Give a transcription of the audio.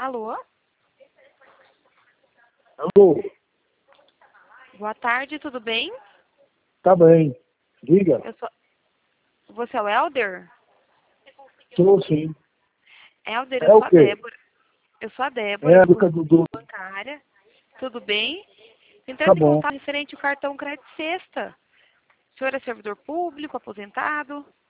Alô? Alô, Boa tarde, tudo bem? tá bem. Diga. Eu sou... Você é o Helder? Sou sim. Helder, eu É o sou a quê? Débora. Eu sou a É Débora, a do do consultoria Dudu. bancária. Tudo bem? Tá Entrando em bom. contato referente ao cartão Crédito Sexta. O senhor é servidor público, aposentado?